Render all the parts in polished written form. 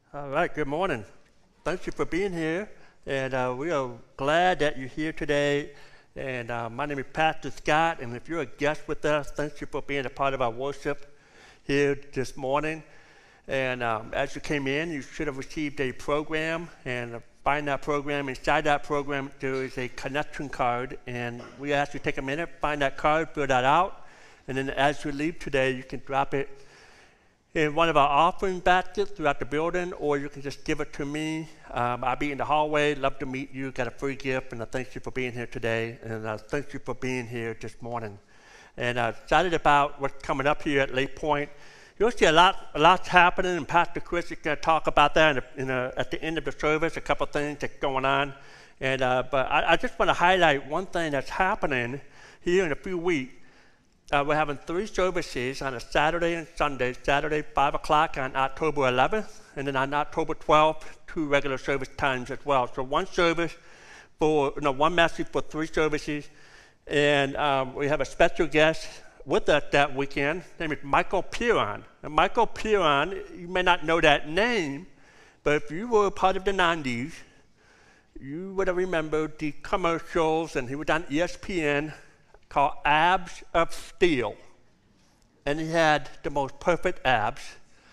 All right, good morning. Thank you for being here, and we are glad that you're here today. And my name is Pastor Scott, and if you're a guest with us, thank you for being a part of our worship here this morning. And as you came in, you should have received a program, and find that program. Inside that program, there is a connection card, and we ask you to take a minute, find that card, fill that out, and then as you leave today, you can drop it in one of our offering baskets throughout the building, or you can just give it to me. I'll be in the hallway. Love to meet you. Got a free gift, and I thank you for being here today, and thank you for being here this morning. And excited about what's coming up here at Lake Point. You'll see a lot's happening, and Pastor Chris is going to talk about that at the end of the service. A couple of things that's going on, and but I just want to highlight one thing that's happening here in a few weeks. We're having 3 services on a Saturday and Sunday. Saturday, 5 o'clock on October 11th, and then on October 12th, 2 regular service times as well. So one message for 3 services. And we have a special guest with us that weekend. His name is Michael Piron. And Michael Piron, you may not know that name, but if you were part of the 90s, you would have remembered the commercials, and he was on ESPN, called Abs of Steel. And he had the most perfect abs.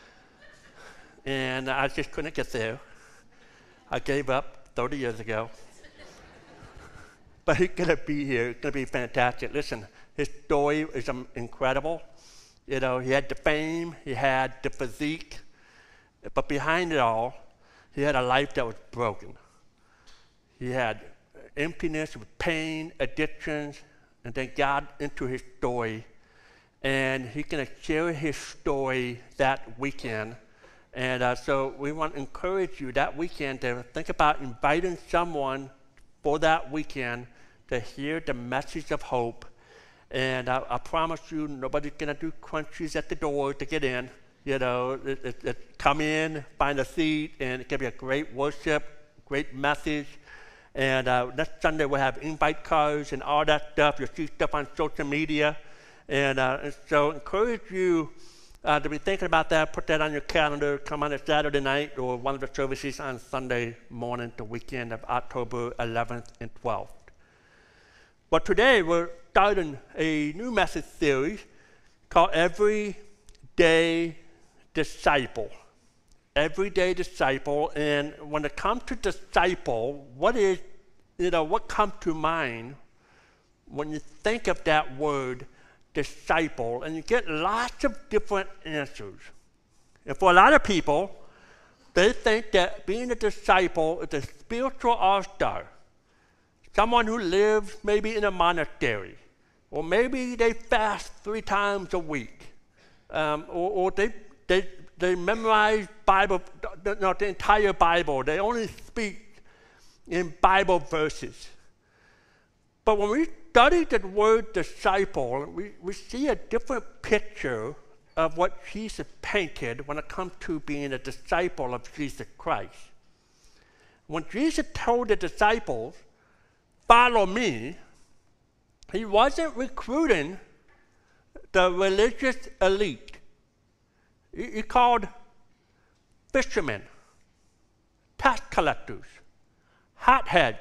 And I just couldn't get there. I gave up 30 years ago. But he's going to be here. It's going to be fantastic. Listen, his story is incredible. You know, he had the fame, he had the physique, but behind it all, he had a life that was broken. He had emptiness, pain, addictions, and then got into his story, and he's going to share his story that weekend. And so we want to encourage you that weekend to think about inviting someone for that weekend to hear the message of hope. And I promise you, nobody's going to do crunches at the door to get in. You know, come in, find a seat, and it can be a great worship, great message. And next Sunday we'll have invite cards and all that stuff. You'll see stuff on social media. And so encourage you to be thinking about that. Put that on your calendar. Come on a Saturday night or one of the services on Sunday morning, the weekend of October 11th and 12th. But today we're starting a new message series called Everyday Disciple. Everyday disciple. And when it comes to disciple, what comes to mind when you think of that word disciple? And you get lots of different answers. And for a lot of people, they think that being a disciple is a spiritual all-star. Someone who lives maybe in a monastery, or maybe they fast 3 times a week, or they memorize Bible, the entire Bible. They only speak in Bible verses. But when we study the word disciple, we see a different picture of what Jesus painted when it comes to being a disciple of Jesus Christ. When Jesus told the disciples, "Follow me," he wasn't recruiting the religious elite. He called fishermen, tax collectors, hotheads.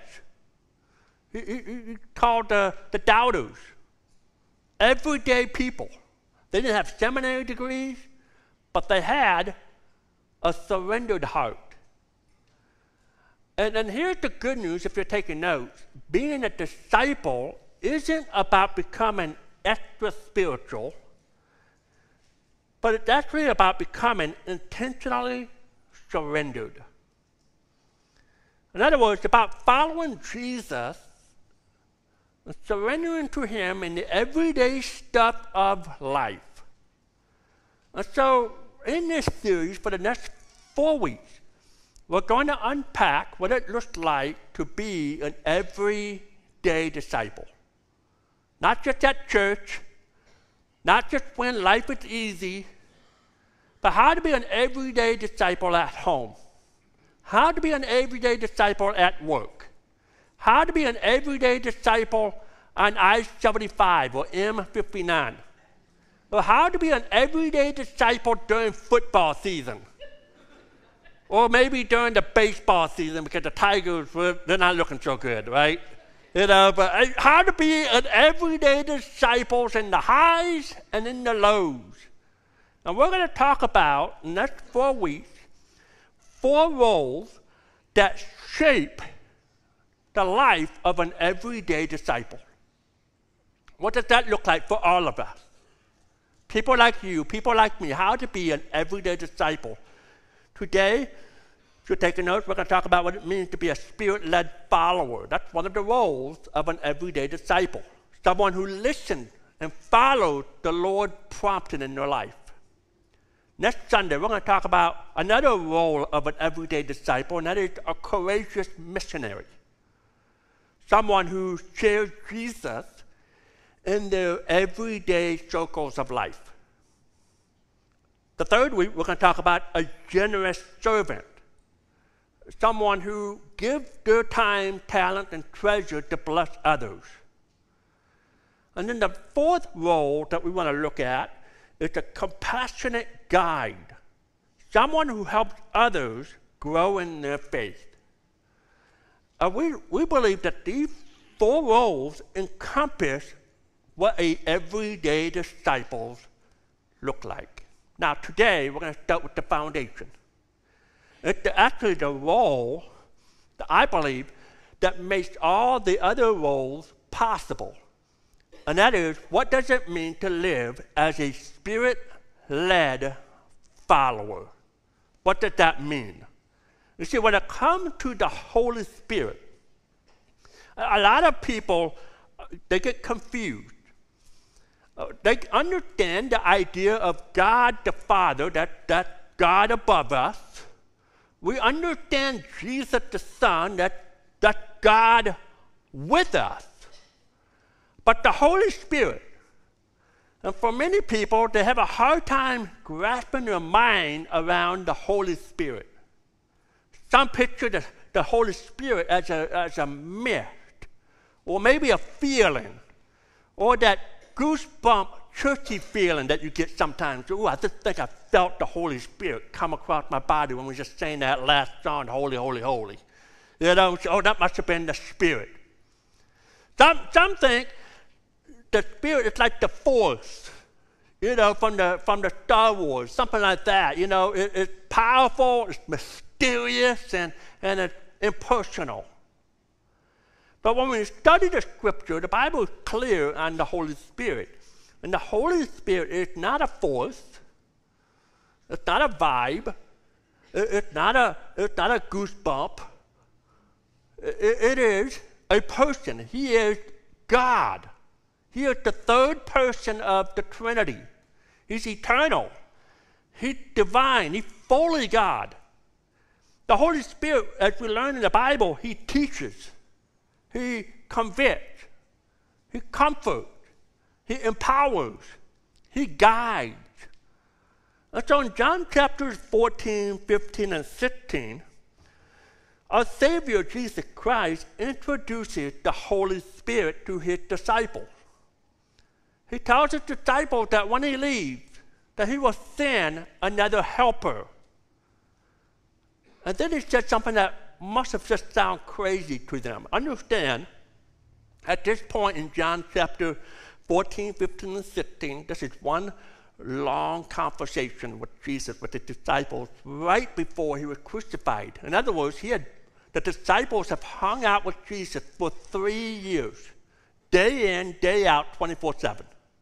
He called the doubters, everyday people. They didn't have seminary degrees, but they had a surrendered heart. And here's the good news if you're taking notes. Being a disciple isn't about becoming extra spiritual, but it's actually about becoming intentionally surrendered. In other words, about following Jesus and surrendering to him in the everyday stuff of life. And so in this series, for the next 4 weeks, we're going to unpack what it looks like to be an everyday disciple. Not just at church, not just when life is easy, but how to be an everyday disciple at home. How to be an everyday disciple at work. How to be an everyday disciple on I-75 or M59. Or how to be an everyday disciple during football season. Or maybe during the baseball season because the Tigers, they're not looking so good, right? But how to be an everyday disciple in the highs and in the lows. And we're going to talk about, in the next 4 weeks, 4 roles that shape the life of an everyday disciple. What does that look like for all of us? People like you, people like me, how to be an everyday disciple. Today, if you're taking notes, we're going to talk about what it means to be a Spirit-led follower. That's one of the roles of an everyday disciple. Someone who listened and followed the Lord prompted in their life. Next Sunday, we're going to talk about another role of an everyday disciple, and that is a courageous missionary. Someone who shares Jesus in their everyday circles of life. The third week, we're going to talk about a generous servant. Someone who gives their time, talent, and treasure to bless others. And then the fourth role that we want to look at is a compassionate guide. Someone who helps others grow in their faith. We believe that these 4 roles encompass what a everyday disciples look like. Now today, we're going to start with the foundation. It's actually the role that I believe that makes all the other roles possible. And that is, what does it mean to live as a Spirit-led follower? What does that mean? You see, when it comes to the Holy Spirit, a lot of people, they get confused. They understand the idea of God the Father, that God above us. We understand Jesus the Son, that God with us. But the Holy Spirit, and for many people, they have a hard time grasping their mind around the Holy Spirit. Some picture the Holy Spirit as a mist, or maybe a feeling, or that goosebump, churchy feeling that you get sometimes. Oh, I just think I felt the Holy Spirit come across my body when we were just saying that last song, Holy, Holy, Holy. Oh, that must have been the Spirit. Some think the Spirit is like the Force, from the Star Wars, something like that. It's powerful, it's mysterious, and it's impersonal. But when we study the Scripture, the Bible is clear on the Holy Spirit. And the Holy Spirit is not a force. It's not a vibe. It's not a goosebump. It is a person. He is God. He is the third person of the Trinity. He's eternal. He's divine. He's fully God. The Holy Spirit, as we learn in the Bible, He teaches. He convicts, He comforts, He empowers, He guides. And so in John chapters 14, 15, and 16, our Savior Jesus Christ introduces the Holy Spirit to His disciples. He tells His disciples that when He leaves, that He will send another helper. And then He said something that must have just sounded crazy to them. Understand, at this point in John chapter 14, 15, and 16, this is one long conversation with Jesus, with the disciples, right before He was crucified. In other words, the disciples have hung out with Jesus for 3 years, day in, day out, 24/7.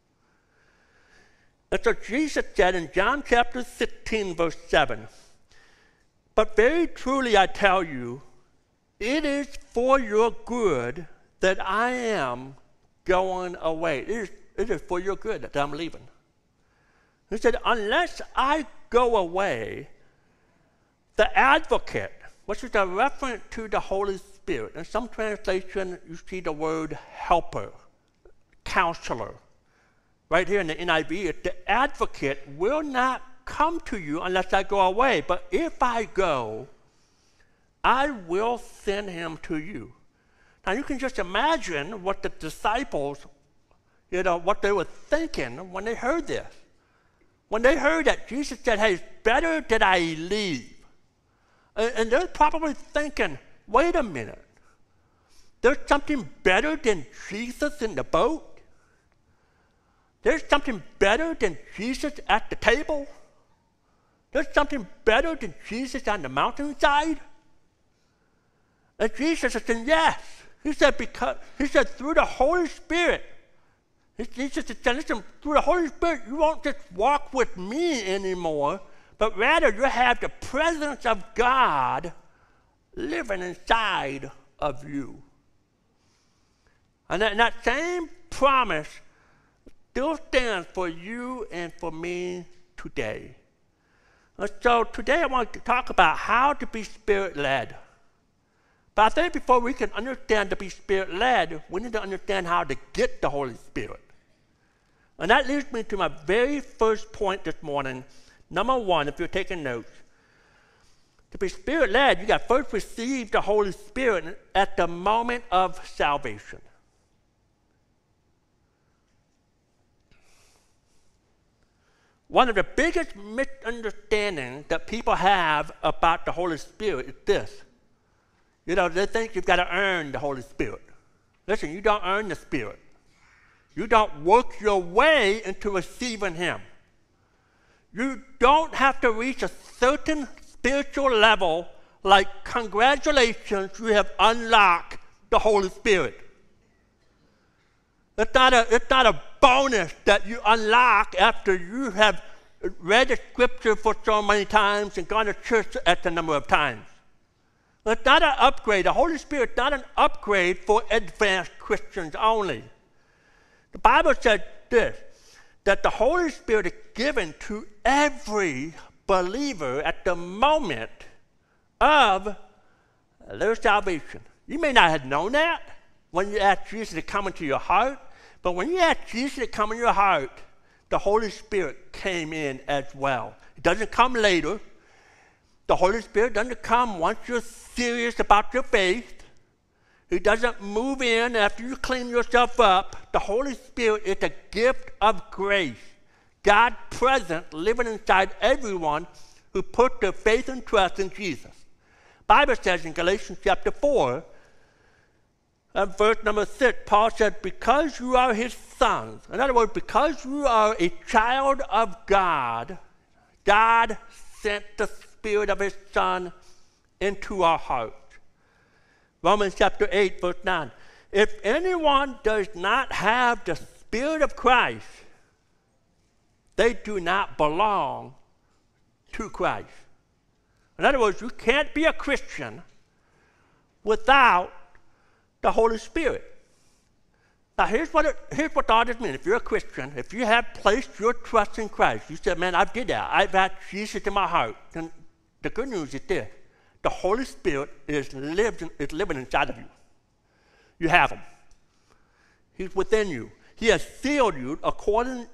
And so Jesus said in John chapter 16, verse 7, "But very truly I tell you, it is for your good that I am going away." It is for your good that I'm leaving. He said, unless I go away, the advocate, which is a reference to the Holy Spirit. In some translation, you see the word helper, counselor. Right here in the NIV, the advocate will not come to you unless I go away. But if I go, I will send him to you. Now you can just imagine what the disciples, what they were thinking when they heard this. When they heard that Jesus said, hey, it's better that I leave. And they're probably thinking, wait a minute. There's something better than Jesus in the boat? There's something better than Jesus at the table? There's something better than Jesus on the mountainside? And Jesus is saying, yes. He said, through the Holy Spirit. Jesus said, listen, through the Holy Spirit, you won't just walk with me anymore, but rather you have the presence of God living inside of you. And that same promise still stands for you and for me today. And so today I want to talk about how to be Spirit-led. But I think before we can understand to be Spirit-led, we need to understand how to get the Holy Spirit. And that leads me to my very first point this morning. Number one, if you're taking notes. To be Spirit-led, you got to first receive the Holy Spirit at the moment of salvation. One of the biggest misunderstandings that people have about the Holy Spirit is this. You know, they think you've got to earn the Holy Spirit. Listen, you don't earn the Spirit. You don't work your way into receiving Him. You don't have to reach a certain spiritual level like, congratulations, you have unlocked the Holy Spirit. It's not a bonus that you unlock after you have read the Scripture for so many times and gone to church at the number of times. It's not an upgrade. The Holy Spirit is not an upgrade for advanced Christians only. The Bible said this, that the Holy Spirit is given to every believer at the moment of their salvation. You may not have known that when you asked Jesus to come into your heart, but when you asked Jesus to come in your heart, the Holy Spirit came in as well. It doesn't come later. The Holy Spirit doesn't come once you're serious about your faith. He doesn't move in after you clean yourself up. The Holy Spirit is a gift of grace. God present, living inside everyone who put their faith and trust in Jesus. The Bible says in Galatians chapter 4, verse number 6, Paul said, because you are His sons. In other words, because you are a child of God, God sent the Spirit of His Son into our hearts. Romans chapter 8, verse 9. If anyone does not have the Spirit of Christ, they do not belong to Christ. In other words, you can't be a Christian without the Holy Spirit. Now, here's what all this means. If you're a Christian, if you have placed your trust in Christ, you said, man, I did that. I've had Jesus in my heart. Then the good news is this. The Holy Spirit is living inside of you. You have Him. He's within you. He has sealed you according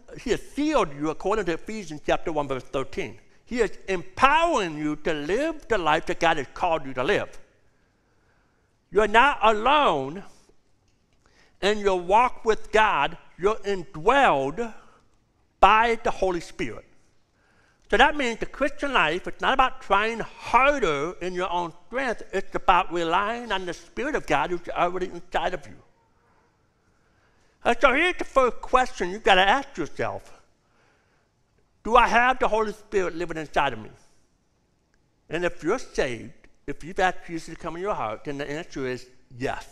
to Ephesians chapter 1, verse 13. He is empowering you to live the life that God has called you to live. You're not alone in your walk with God. You're indwelled by the Holy Spirit. So that means the Christian life, it's not about trying harder in your own strength. It's about relying on the Spirit of God who's already inside of you. And so here's the first question you've got to ask yourself. Do I have the Holy Spirit living inside of me? And if you're saved, if you've asked Jesus to come in your heart, then the answer is yes.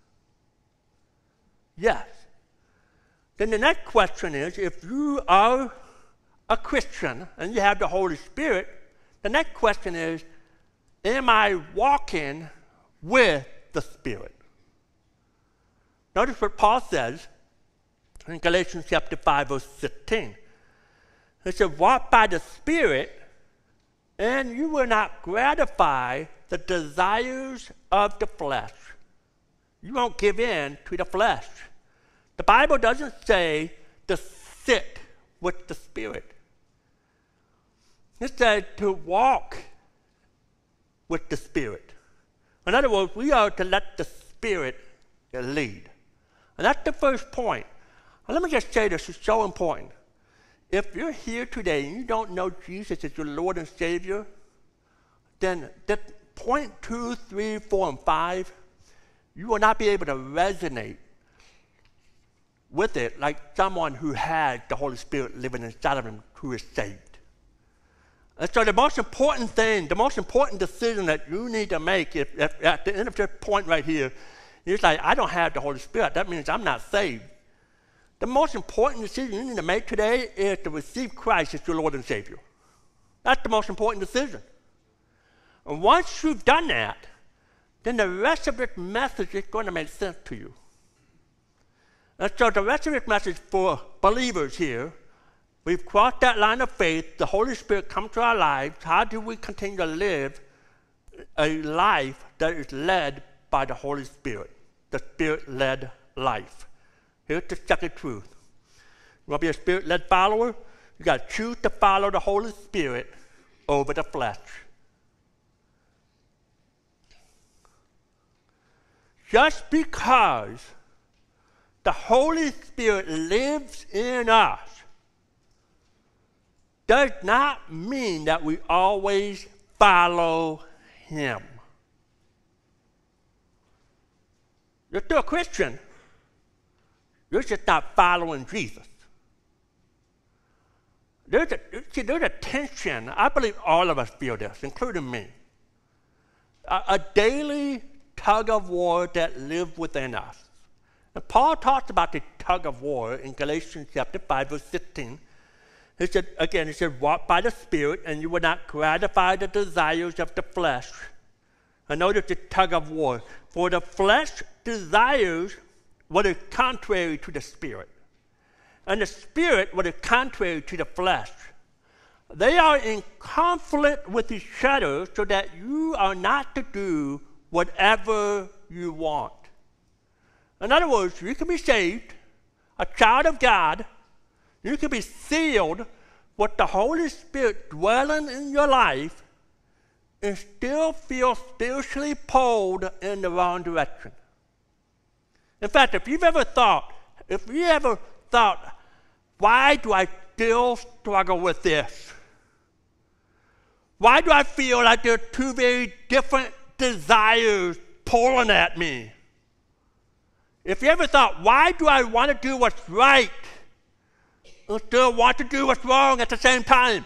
Yes. Then the next question is, if you are a Christian and you have the Holy Spirit, the next question is, am I walking with the Spirit? Notice what Paul says in Galatians chapter 5, verse 16. He said, walk by the Spirit, and you will not gratify the desires of the flesh. You won't give in to the flesh. The Bible doesn't say to sit with the Spirit. It says to walk with the Spirit. In other words, we are to let the Spirit lead. And that's the first point. And let me just say this is so important. If you're here today and you don't know Jesus as your Lord and Savior, then point 2, 3, 4, and 5, you will not be able to resonate with it like someone who has the Holy Spirit living inside of them who is saved. And so the most important thing, the most important decision that you need to make if at the end of this point right here, you're like, I don't have the Holy Spirit. That means I'm not saved. The most important decision you need to make today is to receive Christ as your Lord and Savior. That's the most important decision. And once you've done that, then the rest of this message is going to make sense to you. And so the rest of this message for believers here, we've crossed that line of faith. The Holy Spirit comes to our lives. How do we continue to live a life that is led by the Holy Spirit? The Spirit-led life. Here's the second truth. You want to be a Spirit-led follower? You got to choose to follow the Holy Spirit over the flesh. Just because the Holy Spirit lives in us does not mean that we always follow Him. You're still a Christian. You're just not following Jesus. There's a tension. I believe all of us feel this, including me. A daily tug of war that lives within us. And Paul talks about the tug of war in Galatians chapter 5, verse 16. He said, walk by the Spirit, and you will not gratify the desires of the flesh. And notice the tug of war. For the flesh desires what is contrary to the Spirit, and the Spirit what is contrary to the flesh. They are in conflict with each other so that you are not to do whatever you want. In other words, you can be saved, a child of God. You can be sealed with the Holy Spirit dwelling in your life and still feel spiritually pulled in the wrong direction. In fact, if you ever thought, why do I still struggle with this? Why do I feel like there are two very different desires pulling at me? If you ever thought, why do I want to do what's right and still want to do what's wrong at the same time?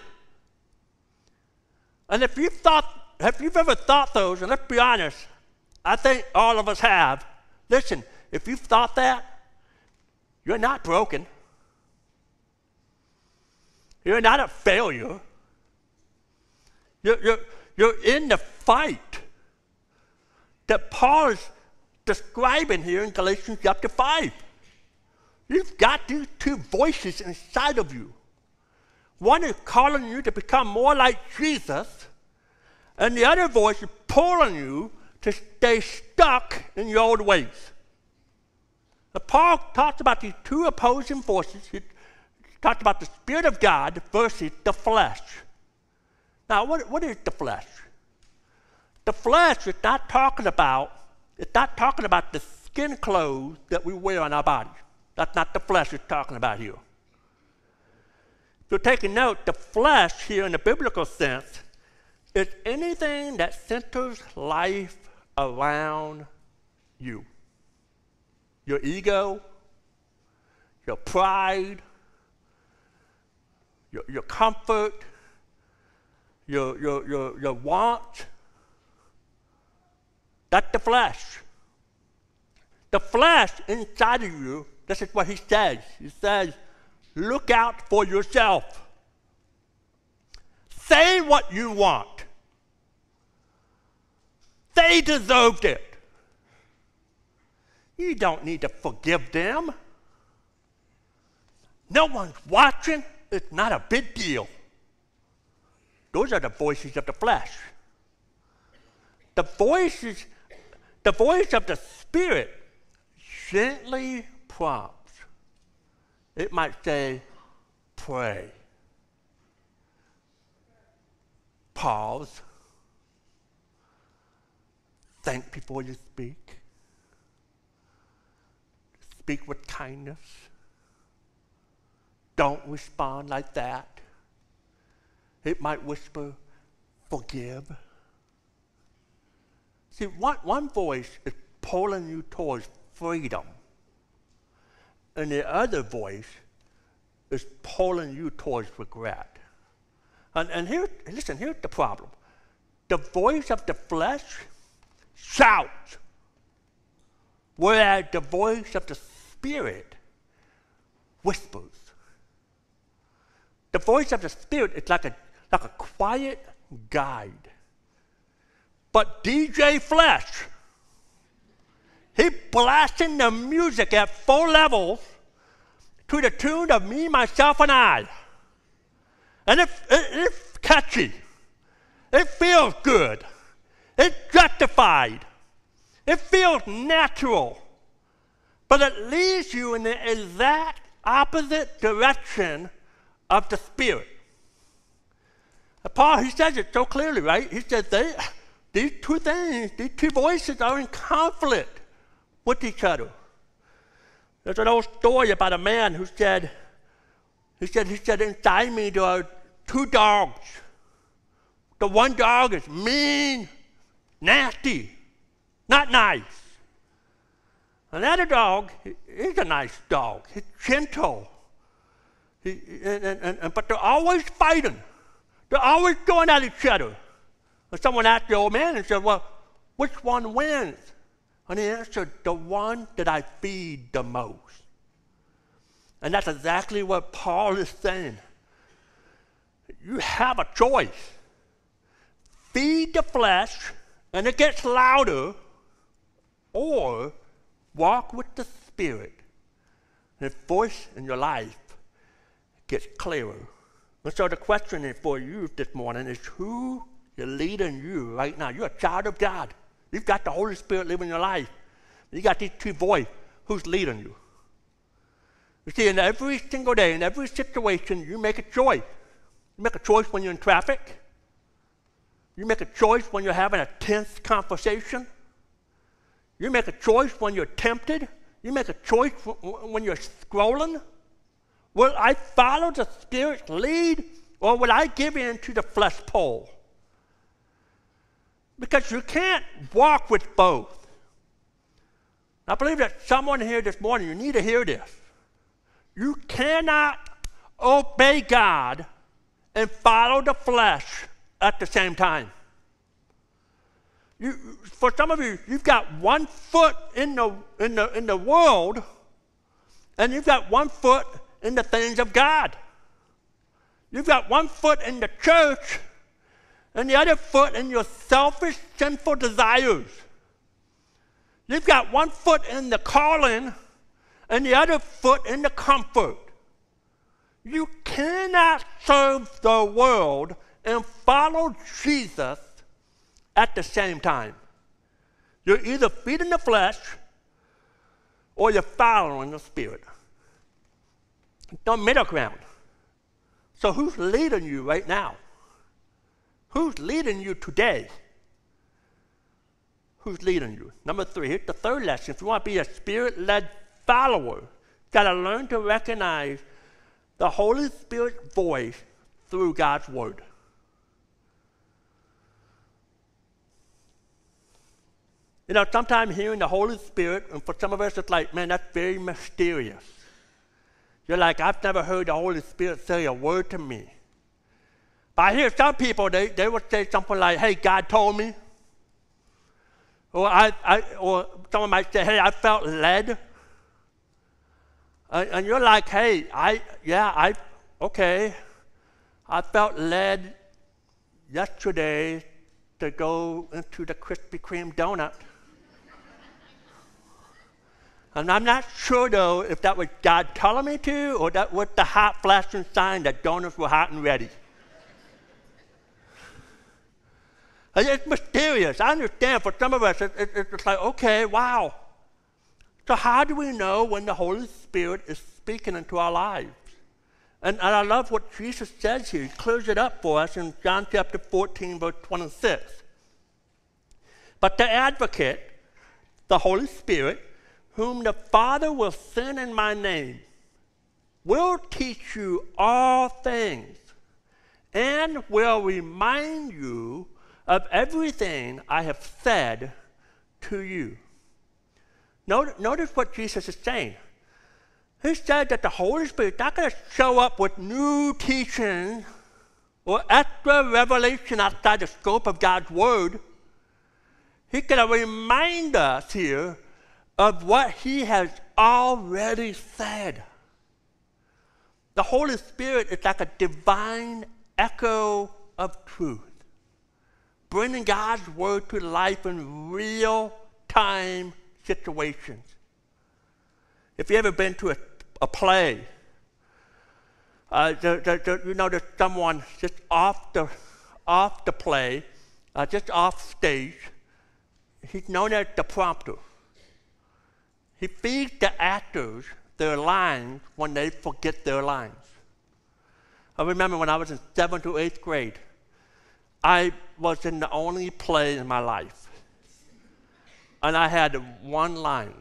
And if you've ever thought those, and let's be honest, I think all of us have. Listen, if you've thought that, you're not broken. You're not a failure. You're in the fight that Paul is describing here in Galatians chapter 5. You've got these two voices inside of you. One is calling you to become more like Jesus, and the other voice is pulling you to stay stuck in your old ways. Now, Paul talks about these two opposing forces. He talks about the Spirit of God versus the flesh. Now, what is the flesh? The flesh is not talking about the skin clothes that we wear on our bodies. That's not the flesh it's talking about here. So take a note, the flesh here in the biblical sense is anything that centers life around you. Your ego, your pride, your comfort, your want. That's the flesh. The flesh inside of you, this is what he says. He says, look out for yourself. Say what you want. They deserved it. You don't need to forgive them. No one's watching. It's not a big deal. Those are the voices of the flesh. The voice of the Spirit gently prompts. It might say, pray. Pause. Think before you speak. Speak with kindness. Don't respond like that. It might whisper, forgive. See, one voice is pulling you towards freedom, and the other voice is pulling you towards regret. And here's the problem. The voice of the flesh shouts, whereas the voice of the Spirit whispers. The voice of the Spirit is like a quiet guide. But DJ Flesh, he blasting the music at full levels to the tune of Me, Myself, and I. And it's catchy. It feels good. It's justified. It feels natural. But it leads you in the exact opposite direction of the Spirit. Paul, he says it so clearly, right? He says these two things, these two voices are in conflict with each other. There's an old story about a man who said, inside me there are two dogs. The one dog is mean, nasty, not nice. Another dog is a nice dog. He's gentle. But they're always fighting. They're always going at each other. And someone asked the old man and said, well, which one wins? And he answered, the one that I feed the most. And that's exactly what Paul is saying. You have a choice. Feed the flesh, and it gets louder, or walk with the Spirit, and the voice in your life gets clearer. And so the question for you this morning is, who is leading you right now? You're a child of God. You've got the Holy Spirit living in your life. You got these two voices. Who's leading you? You see, in every single day, in every situation, you make a choice. You make a choice when you're in traffic. You make a choice when you're having a tense conversation. You make a choice when you're tempted. You make a choice when you're scrolling. Will I follow the Spirit's lead, or will I give in to the flesh pole? Because you can't walk with both. I believe that someone here this morning, you need to hear this. You cannot obey God and follow the flesh at the same time. For some of you, you've got one foot in the world, and you've got one foot in the things of God. You've got one foot in the church, and the other foot in your selfish, sinful desires. You've got one foot in the calling, and the other foot in the comfort. You cannot serve the world and follow Jesus at the same time. You're either feeding the flesh or you're following the Spirit. No middle ground. So who's leading you right now? Who's leading you today? Who's leading you? Number 3, here's the third lesson. If you want to be a Spirit-led follower, you've got to learn to recognize the Holy Spirit's voice through God's Word. You know, sometimes hearing the Holy Spirit, and for some of us it's like, man, that's very mysterious. You're like, I've never heard the Holy Spirit say a word to me. But I hear some people, they would say something like, hey, God told me. Or someone might say, hey, I felt led. And you're like, hey, okay. I felt led yesterday to go into the Krispy Kreme donut. And I'm not sure, though, if that was God telling me to, or that was the hot flashing sign that donuts were hot and ready. And it's mysterious. I understand for some of us, it's like, okay, wow. So how do we know when the Holy Spirit is speaking into our lives? And I love what Jesus says here. He clears it up for us in John chapter 14, verse 26. But the Advocate, the Holy Spirit, whom the Father will send in my name, will teach you all things and will remind you of everything I have said to you. Notice what Jesus is saying. He said that the Holy Spirit is not going to show up with new teaching or extra revelation outside the scope of God's Word. He's going to remind us here of what He has already said. The Holy Spirit is like a divine echo of truth, bringing God's Word to life in real-time situations. If you've ever been to a play, there's someone just off the play, just off stage. He's known as the prompter. He feeds the actors their lines when they forget their lines. I remember when I was in 7th or 8th grade, I was in the only play in my life, and I had one line.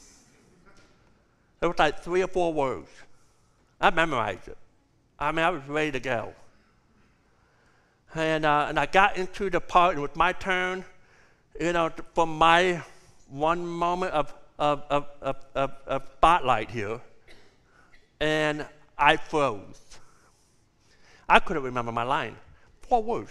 It was like 3 or 4 words. I memorized it. I was ready to go. And I got into the part, and it was my turn, for my one moment of spotlight here, and I froze. I couldn't remember my line. 4 words.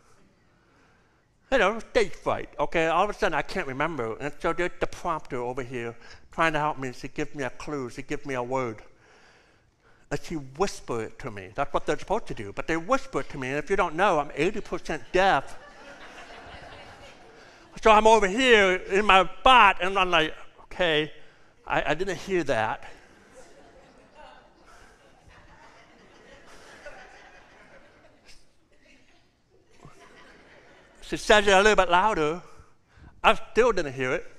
Stage fright, okay? All of a sudden, I can't remember. And so there's the prompter over here trying to help me. She gives me a clue. She gives me a word. And she whispered it to me. That's what they're supposed to do. But they whisper it to me. And if you don't know, I'm 80% deaf. So I'm over here in my spot, and I'm like, okay, I didn't hear that. She says it a little bit louder. I still didn't hear it.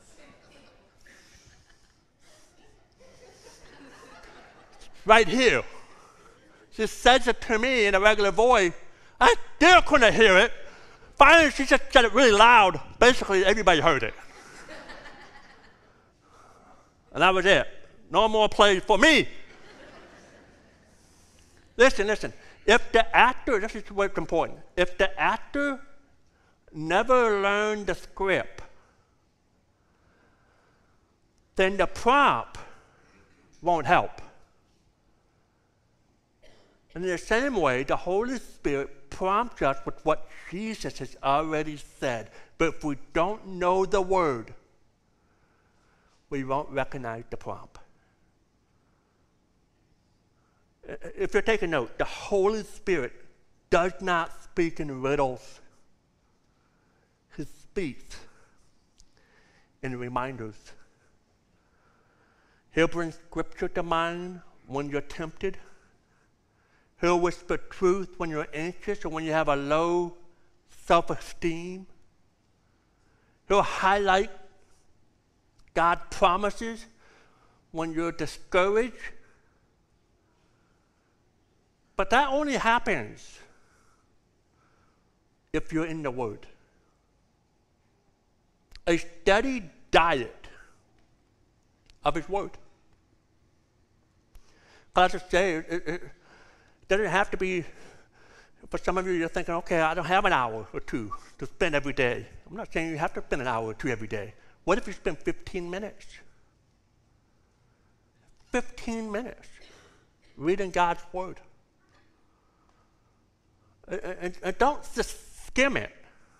Right here. She says it to me in a regular voice. I still couldn't hear it. Finally, she just said it really loud. Basically, everybody heard it. And that was it. No more plays for me. Listen. If the actor, this is what's important. If the actor never learned the script, then the prompt won't help. And in the same way, the Holy Spirit prompts us with what Jesus has already said. But if we don't know the word, we won't recognize the prompt. If you're taking note, the Holy Spirit does not speak in riddles. He speaks in reminders. He'll bring scripture to mind when you're tempted. He'll whisper truth when you're anxious or when you have a low self-esteem. He'll highlight God's promises when you're discouraged. But that only happens if you're in the Word. A steady diet of His Word. As I say, it doesn't have to be, for some of you, you're thinking, okay, I don't have an hour or 2 to spend every day. I'm not saying you have to spend an hour or 2 every day. What if you spend 15 minutes? 15 minutes reading God's Word. And don't just skim it.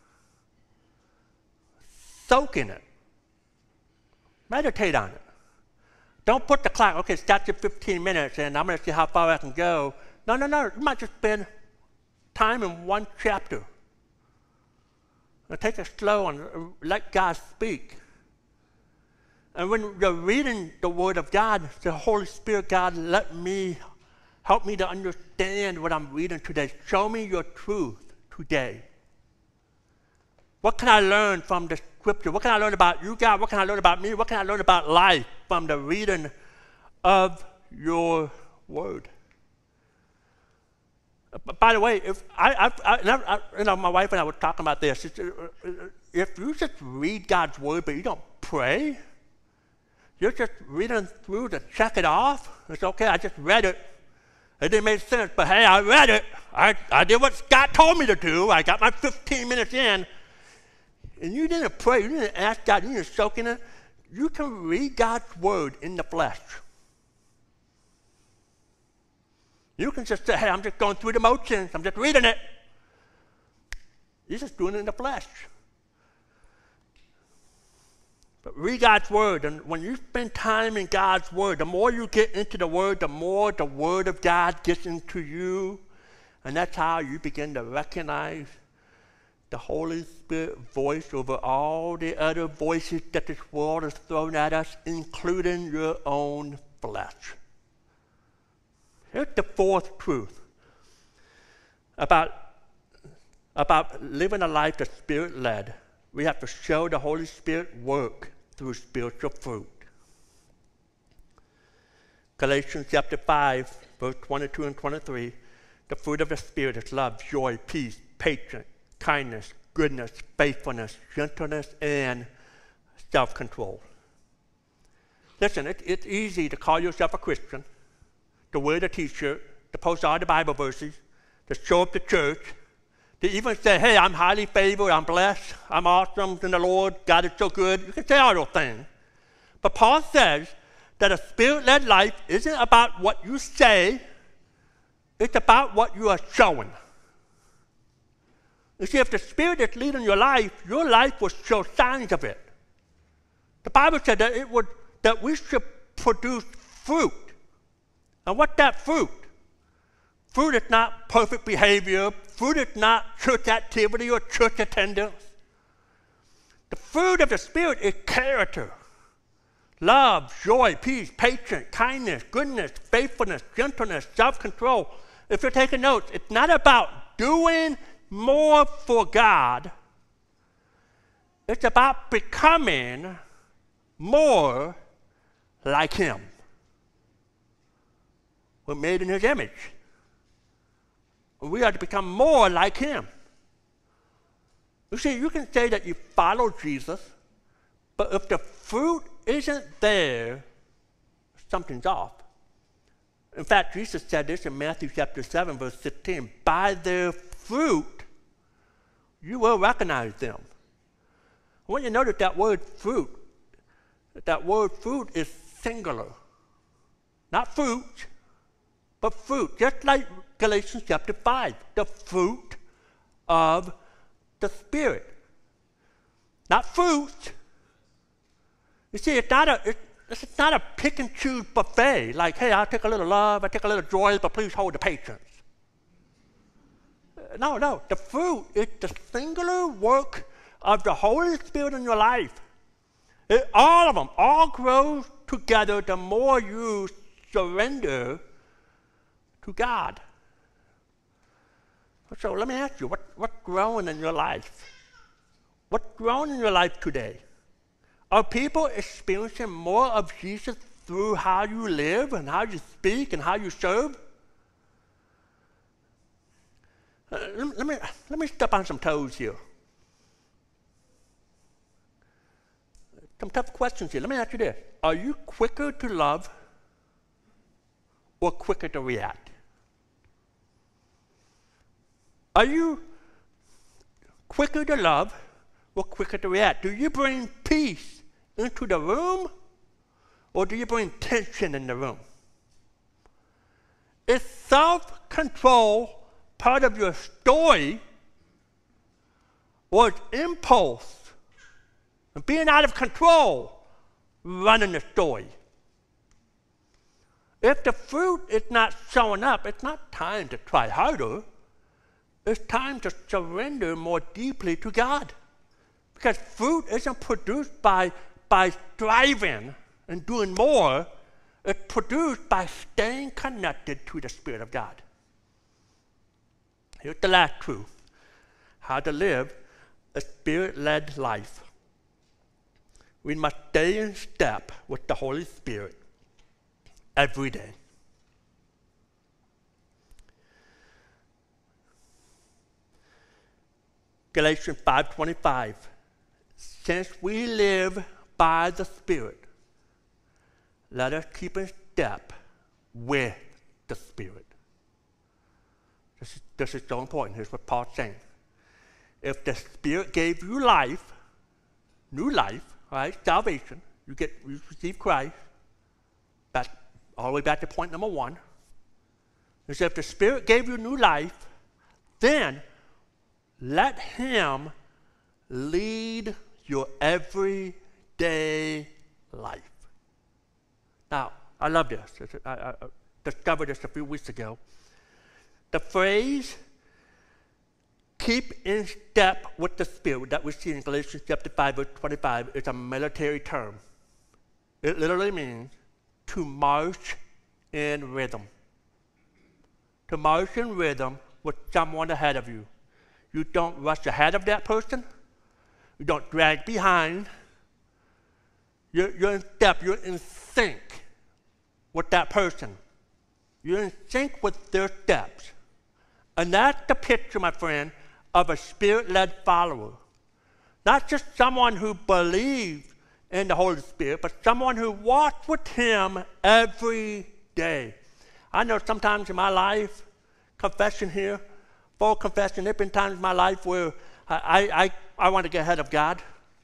Soak in it. Meditate on it. Don't put the clock, okay, start your 15 minutes and I'm going to see how far I can go. No. You might just spend time in one chapter. And take it slow and let God speak. And when you're reading the Word of God, the Holy Spirit, God, help me to understand what I'm reading today. Show me your truth today. What can I learn from the Scripture? What can I learn about you, God? What can I learn about me? What can I learn about life from the reading of your Word? By the way, if my wife and I were talking about this. If you just read God's Word but you don't pray, you're just reading through to check it off. It's okay, I just read it. It didn't make sense, but hey, I read it. I did what God told me to do. I got my 15 minutes in. and you didn't pray, you didn't ask God, you didn't soak in it, you can read God's word in the flesh. You can just say, hey, I'm just going through the motions, I'm just reading it. You're just doing it in the flesh. But read God's word, and when you spend time in God's word, the more you get into the word, the more the word of God gets into you, and that's how you begin to recognize the Holy Spirit voice over all the other voices that this world has thrown at us, including your own flesh. Here's the fourth truth about living a life that's Spirit-led. We have to show the Holy Spirit work through spiritual fruit. Galatians chapter 5, verse 22 and 23, the fruit of the Spirit is love, joy, peace, patience, kindness, goodness, faithfulness, gentleness, and self-control. Listen, it's easy to call yourself a Christian, to wear the t-shirt, to post all the Bible verses, to show up to church, to even say, hey, I'm highly favored, I'm blessed, I'm awesome in the Lord, God is so good. You can say all those things. But Paul says that a Spirit-led life isn't about what you say, it's about what you are showing. You see, if the Spirit is leading your life will show signs of it. The Bible said that we should produce fruit. And what's that fruit? Fruit is not perfect behavior. Fruit is not church activity or church attendance. The fruit of the Spirit is character. Love, joy, peace, patience, kindness, goodness, faithfulness, gentleness, self-control. If you're taking notes, it's not about doing more for God. It's about becoming more like Him. We're made in His image. We are to become more like Him. You see, you can say that you follow Jesus, but if the fruit isn't there, something's off. In fact, Jesus said this in Matthew chapter 7, verse 15, by their fruit, you will recognize them. I want you to notice that word fruit is singular. Not fruit, but fruit. Just like Galatians chapter 5, the fruit of the Spirit. Not fruit. You see, it's not a pick and choose buffet, like, hey, I'll take a little love, I'll take a little joy, but please hold the patience. No, the fruit is the singular work of the Holy Spirit in your life. All of them, all grow together the more you surrender to God. So let me ask you, what's growing in your life? What's growing in your life today? Are people experiencing more of Jesus through how you live and how you speak and how you serve? Let me step on some toes here. Some tough questions here. Let me ask you this. Are you quicker to love or quicker to react? Are you quicker to love or quicker to react? Do you bring peace into the room or do you bring tension in the room? Is self-control part of your story or is impulse and being out of control running the story? If the fruit is not showing up, it's not time to try harder. It's time to surrender more deeply to God. Because fruit isn't produced by striving and doing more. It's produced by staying connected to the Spirit of God. Here's the last truth. How to live a Spirit-led life. We must stay in step with the Holy Spirit every day. Galatians 5:25. Since we live by the Spirit, let us keep in step with the Spirit. This is so important. Here's what Paul's saying. If the Spirit gave you life, new life, right? Salvation. You receive Christ. Back, all the way back to point number 1. Is if the Spirit gave you new life, then let Him lead your everyday life. Now, I love this. I discovered this a few weeks ago. The phrase, keep in step with the Spirit, that we see in Galatians chapter 5, verse 25, is a military term. It literally means to march in rhythm. To march in rhythm with someone ahead of you. You don't rush ahead of that person. You don't drag behind. You're in step. You're in sync with that person. You're in sync with their steps. And that's the picture, my friend, of a Spirit-led follower. Not just someone who believes in the Holy Spirit, but someone who walks with Him every day. I know sometimes in my life, confession here, full confession, there have been times in my life where I want to get ahead of God.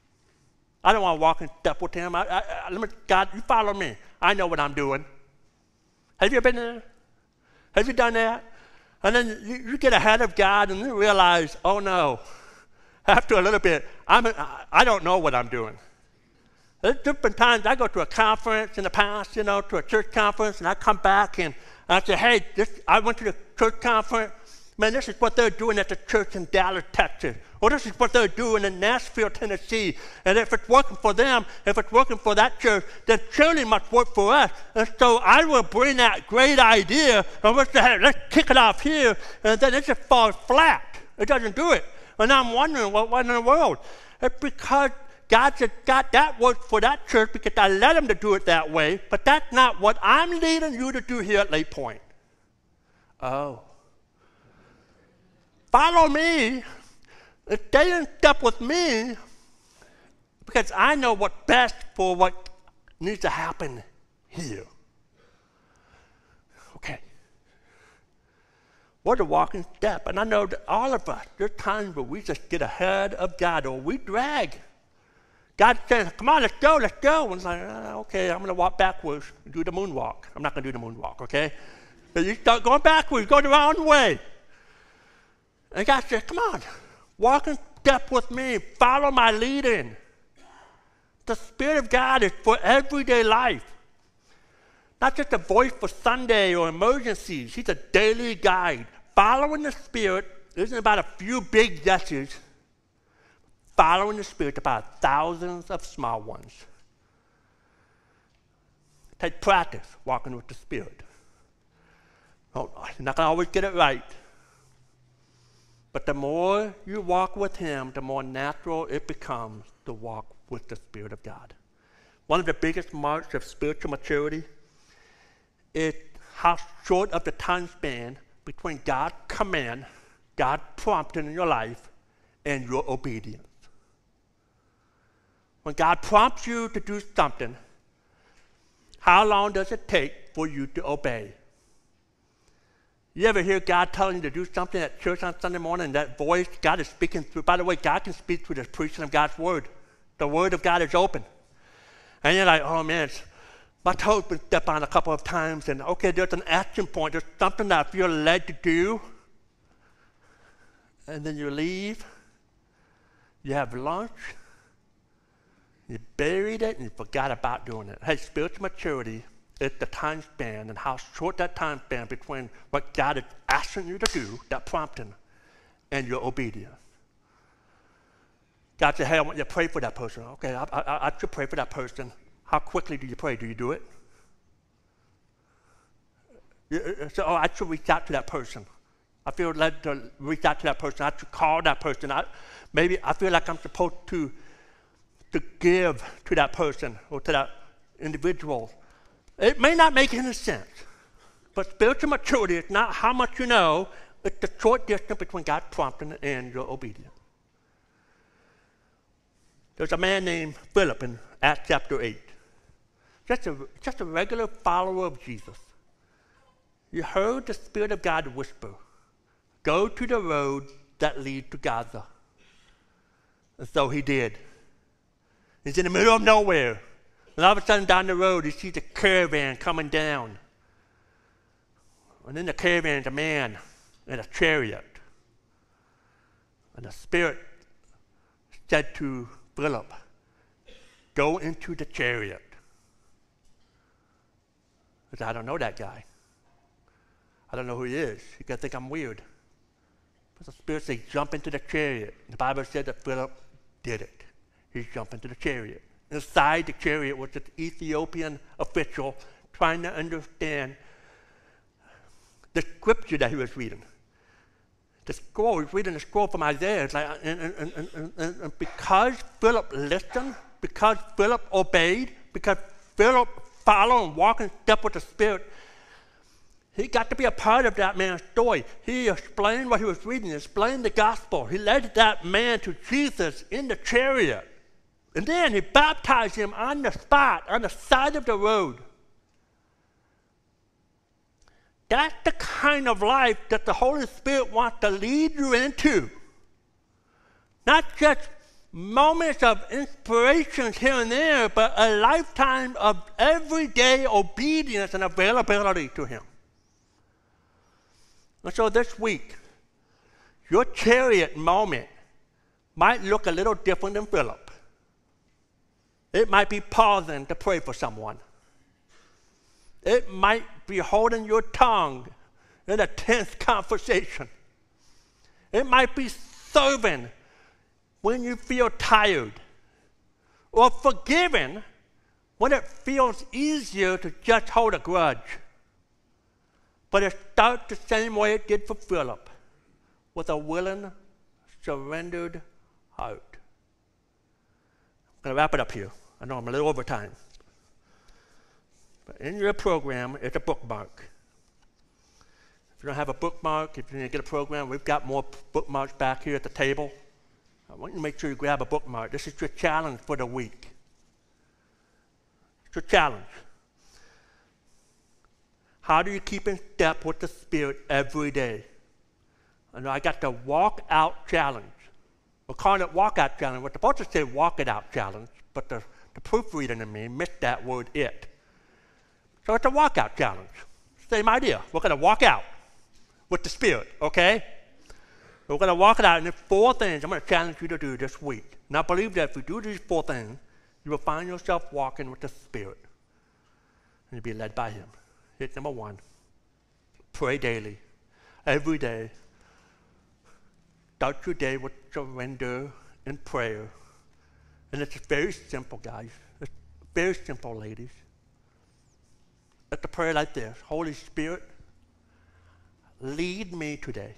I don't want to walk in step with Him. God, you follow me. I know what I'm doing. Have you been there? Have you done that? And then you get ahead of God and you realize, oh no, after a little bit, I don't know what I'm doing. There's different times I go to a conference in the past, to a church conference, and I come back and I say, hey, I went to the church conference. Man, this is what they're doing at the church in Dallas, Texas. Or this is what they're doing in Nashville, Tennessee. And if it's working for them, if it's working for that church, then surely must work for us. And so I will bring that great idea and let's kick it off here. And then it just falls flat. It doesn't do it. And I'm wondering, what in the world? It's because God said, God, that works for that church because I let Him to do it that way. But that's not what I'm leading you to do here at Lake Point. Oh. Follow me, stay in step with me, because I know what's best for what needs to happen here. Okay. We're the walking step, and I know that all of us, there's times where we just get ahead of God, or we drag. God says, come on, let's go. And it's like, okay, I'm going to walk backwards and do the moonwalk. I'm not going to do the moonwalk, okay? But you start going backwards, go the wrong way. And God said, come on, walk in step with me, follow my leading. The Spirit of God is for everyday life. Not just a voice for Sunday or emergencies. He's a daily guide. Following the Spirit isn't about a few big yeses. Following the Spirit is about thousands of small ones. Take practice walking with the Spirit. Oh, you're not going to always get it right. But the more you walk with Him, the more natural it becomes to walk with the Spirit of God. One of the biggest marks of spiritual maturity is how short of the time span between God's command, God's prompting in your life, and your obedience. When God prompts you to do something, how long does it take for you to obey? You ever hear God telling you to do something at church on Sunday morning, and that voice God is speaking through? By the way, God can speak through the preaching of God's Word. The Word of God is open. And you're like, oh man, my toes been stepped on a couple of times, and okay, there's an action point. There's something that I feel led to do. And then you leave. You have lunch. You buried it, and you forgot about doing it. Hey, spiritual maturity is the time span and how short that time span between what God is asking you to do, that prompting, and your obedience. God said, hey, I want you to pray for that person. Okay, I should pray for that person. How quickly do you pray? Do you do it? So, I should reach out to that person. I feel led to reach out to that person. I should call that person. Maybe I feel like I'm supposed to give to that person or to that individual. It may not make any sense, but spiritual maturity is not how much you know, it's the short distance between God's prompting and your obedience. There's a man named Philip in Acts chapter 8. Just a regular follower of Jesus. You heard the Spirit of God whisper, go to the road that leads to Gaza. And so he did. He's in the middle of nowhere. And all of a sudden down the road, he sees a caravan coming down. And in the caravan is a man in a chariot. And the Spirit said to Philip, go into the chariot. He said, I don't know that guy. I don't know who he is. You're going to think I'm weird. But the Spirit said, jump into the chariot. The Bible said that Philip did it. He jumped into the chariot. Inside the chariot was an Ethiopian official trying to understand the scripture that he was reading. The scroll, he was reading the scroll from Isaiah. It's like, and because Philip listened, because Philip obeyed, because Philip followed and walked in step with the Spirit, he got to be a part of that man's story. He explained what he was reading, explained the gospel. He led that man to Jesus in the chariot. And then he baptized him on the spot, on the side of the road. That's the kind of life that the Holy Spirit wants to lead you into. Not just moments of inspirations here and there, but a lifetime of everyday obedience and availability to Him. And so this week, your chariot moment might look a little different than Philip. It might be pausing to pray for someone. It might be holding your tongue in a tense conversation. It might be serving when you feel tired, or forgiving when it feels easier to just hold a grudge. But it starts the same way it did for Philip, with a willing, surrendered heart. I'm going to wrap it up here. I know I'm a little over time. But in your program, it's a bookmark. If you don't have a bookmark, if you need to get a program, we've got more bookmarks back here at the table. I want you to make sure you grab a bookmark. This is your challenge for the week. It's your challenge. How do you keep in step with the Spirit every day? I know I got the walk out challenge. We're calling it walk out challenge. We're supposed to say walk it out challenge, but the proofreader in me missed that word it. So it's a walk out challenge. Same idea. We're going to walk out with the Spirit, okay? We're going to walk it out, and there's 4 things I'm going to challenge you to do this week. And I believe that if you do these 4 things, you will find yourself walking with the Spirit, and you'll be led by Him. Here's number 1. Pray daily, every day. Start your day with surrender and prayer. And it's very simple, guys. It's very simple, ladies. It's a prayer like this. Holy Spirit, lead me today.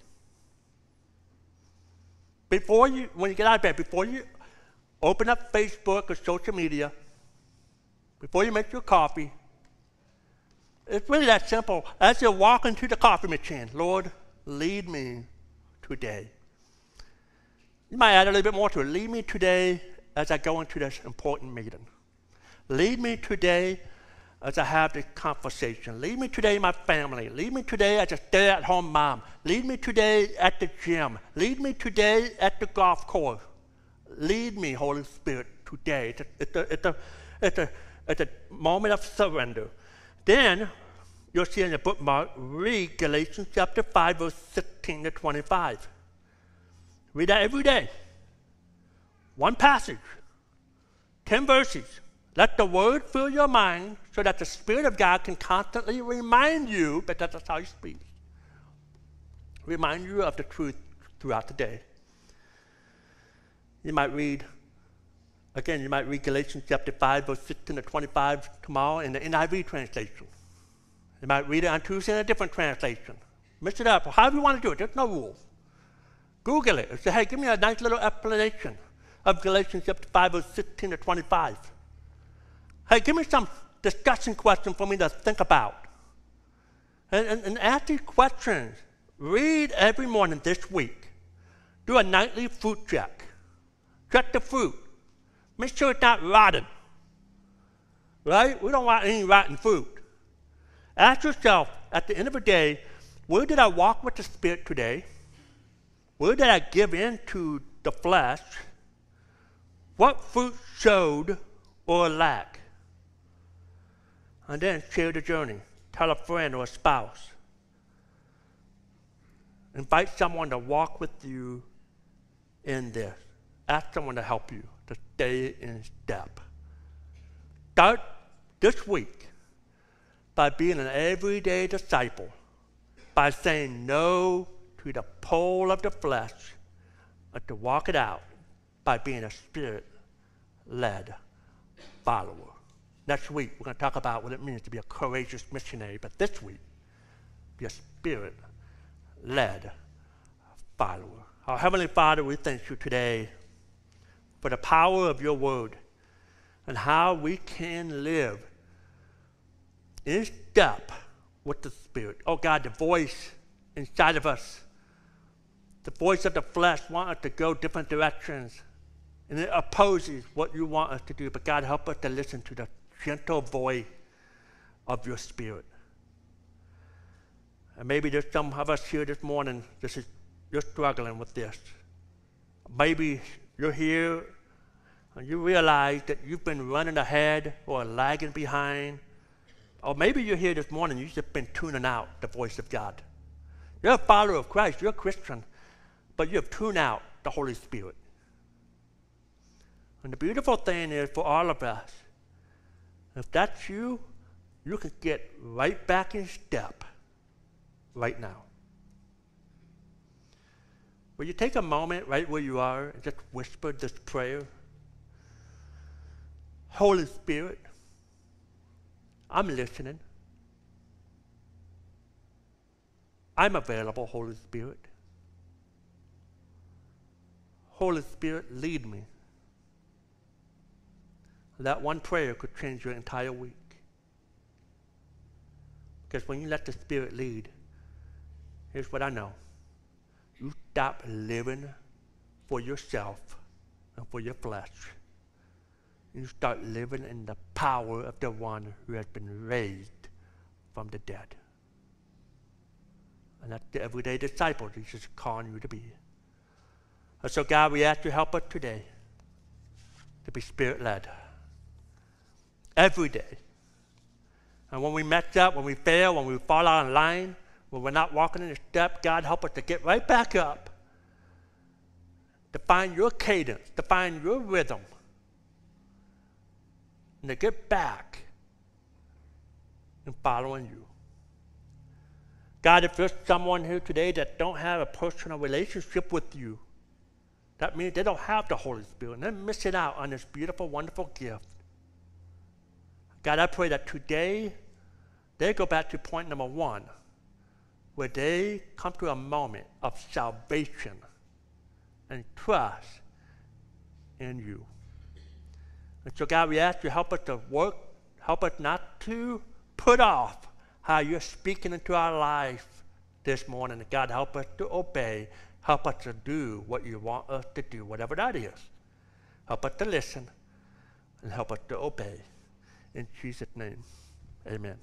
When you get out of bed, before you open up Facebook or social media, before you make your coffee, it's really that simple. As you're walking to the coffee machine, Lord, lead me today. You might add a little bit more to it. Lead me today as I go into this important meeting. Lead me today as I have this conversation. Lead me today, my family. Lead me today as a stay-at-home mom. Lead me today at the gym. Lead me today at the golf course. Lead me, Holy Spirit, today. It's a moment of surrender. Then, you'll see in the bookmark, read Galatians chapter 5, verse 16 to 25. Read that every day. 1 passage, 10 verses. Let the Word fill your mind so that the Spirit of God can constantly remind you, but that's how He speaks. Remind you of the truth throughout the day. You might read Galatians chapter 5, verse 16 to 25 tomorrow in the NIV translation. You might read it on Tuesday in a different translation. Mix it up, however you want to do it. There's no rules. Google it and say, hey, give me a nice little explanation of Galatians chapter 5, verse 16 to 25. Hey, give me some discussion questions for me to think about. And ask these questions. Read every morning this week. Do a nightly fruit check. Check the fruit. Make sure it's not rotten. Right? We don't want any rotten fruit. Ask yourself, at the end of the day, where did I walk with the Spirit today? Where did I give in to the flesh? What fruit showed or lack? And then share the journey. Tell a friend or a spouse. Invite someone to walk with you in this. Ask someone to help you to stay in step. Start this week by being an everyday disciple, by saying no to the pull of the flesh, and to walk it out by being a Spirit-led follower. Next week, we're going to talk about what it means to be a courageous missionary, but this week, be a Spirit-led follower. Our Heavenly Father, we thank you today for the power of your word and how we can live in step with the Spirit. Oh God, the voice inside of us, the voice of the flesh wants us to go different directions, and it opposes what you want us to do. But God, help us to listen to the gentle voice of your Spirit. And maybe there's some of us here this morning, you're struggling with this. Maybe you're here and you realize that you've been running ahead or lagging behind. Or maybe you're here this morning, you've just been tuning out the voice of God. You're a follower of Christ, you're a Christian, but you have tuned out the Holy Spirit. And the beautiful thing is for all of us, if that's you, you can get right back in step right now. Will you take a moment right where you are and just whisper this prayer? Holy Spirit, I'm listening. I'm available, Holy Spirit. Holy Spirit, lead me. That one prayer could change your entire week. Because when you let the Spirit lead, here's what I know. You stop living for yourself and for your flesh. You start living in the power of the one who has been raised from the dead. And that's the everyday disciple Jesus is calling you to be. And so God, we ask you to help us today to be Spirit-led. Every day. And when we mess up, when we fail, when we fall out of line, when we're not walking in the step, God, help us to get right back up, to find your cadence, to find your rhythm, and to get back in following you. God, if there's someone here today that don't have a personal relationship with you, that means they don't have the Holy Spirit, and they're missing out on this beautiful, wonderful gift. God, I pray that today they go back to point number one, where they come to a moment of salvation and trust in you. And so, God, we ask you to help us to work, help us not to put off how you're speaking into our life this morning. And God, help us to obey, help us to do what you want us to do, whatever that is. Help us to listen and help us to obey. In Jesus' name, amen.